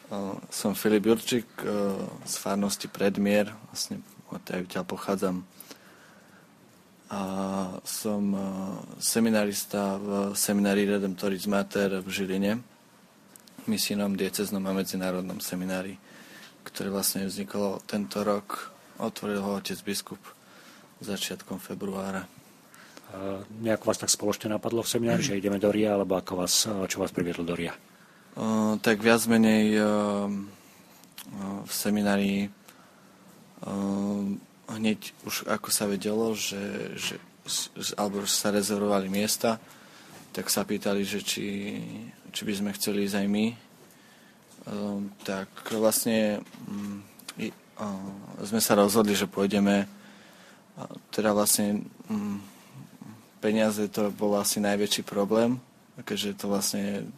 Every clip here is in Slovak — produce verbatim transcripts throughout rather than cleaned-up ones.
som Filip Jurčík z farnosti Predmier, vlastne odtiaľ pochádzam. A som seminarista v seminári Redemptoris Mater v Žiline, misijnom, dieceznom a medzinárodnom seminári, ktoré vlastne vzniklo tento rok. Otvoril ho otec biskup začiatkom februára. A nejako vás tak spoločne napadlo v seminári, že ideme do R I A, alebo ako vás, čo vás priviedlo do R I A? Uh, tak viac menej uh, uh, v seminári uh, hneď už ako sa vedelo, že, že, že alebo že sa rezervovali miesta, tak sa pýtali, že či, či by sme chceli ísť aj my. Uh, tak vlastne um, i, uh, sme sa rozhodli, že pôjdeme. Uh, teda vlastne um, peniaze to bol asi najväčší problém, keďže to vlastne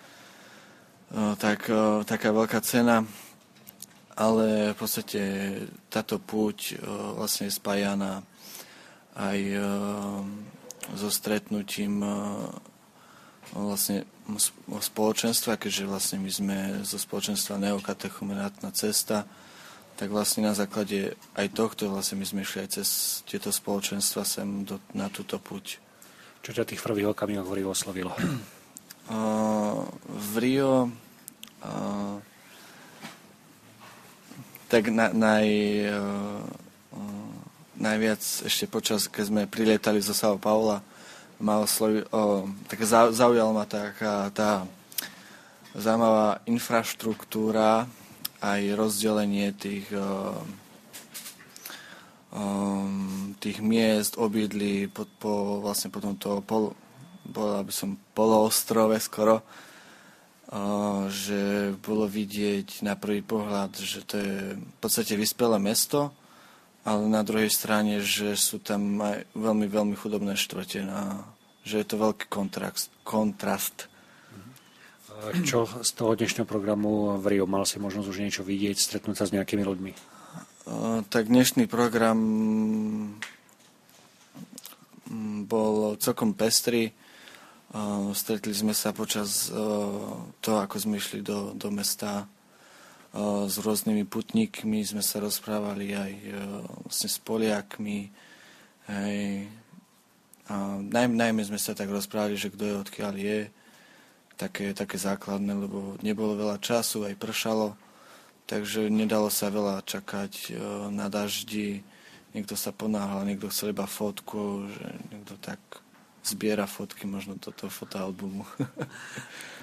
tak, taká veľká cena, ale v podstate táto púť vlastne je spájana aj so stretnutím vlastne spoločenstva, keďže vlastne my sme zo spoločenstva Neokatechumenátna cesta, tak vlastne na základe aj tohto vlastne my sme išli aj cez tieto spoločenstva sem do, na túto púť. Čo ťa tých prvých okamihov v Riu oslovilo? Uh, v Rio uh, tak na, naj, uh, uh, najviac ešte počas, keď sme prilietali zo São Paula, ma oslovil, uh, tak zaujala ma taká tá zaujímavá infraštruktúra, aj rozdelenie tých uh, um, tých miest, obydlí po, po vlastne potom toho pol bola by som poloostrove skoro, že bolo vidieť na prvý pohľad, že to je v podstate vyspelé mesto, ale na druhej strane, že sú tam aj veľmi, veľmi chudobné štvrte, že je to veľký kontrast. kontrast. Čo z toho dnešného programu v Riu? Mal si možnosť už niečo vidieť, stretnúť sa s nejakými ľuďmi? Tak dnešný program bol celkom pestrý. Uh, stretli sme sa počas uh, toho, ako sme išli do, do mesta uh, s rôznymi putníkmi, sme sa rozprávali aj uh, vlastne s Poliakmi. Hej. Uh, naj, najmä sme sa tak rozprávali, že kto je odkiaľ je, také, také základné, lebo nebolo veľa času, aj pršalo, takže nedalo sa veľa čakať uh, na daždi. Niekto sa ponáhľal, niekto chcel iba fotku, že niekto tak zbiera fotky možno do toho fotoalbumu.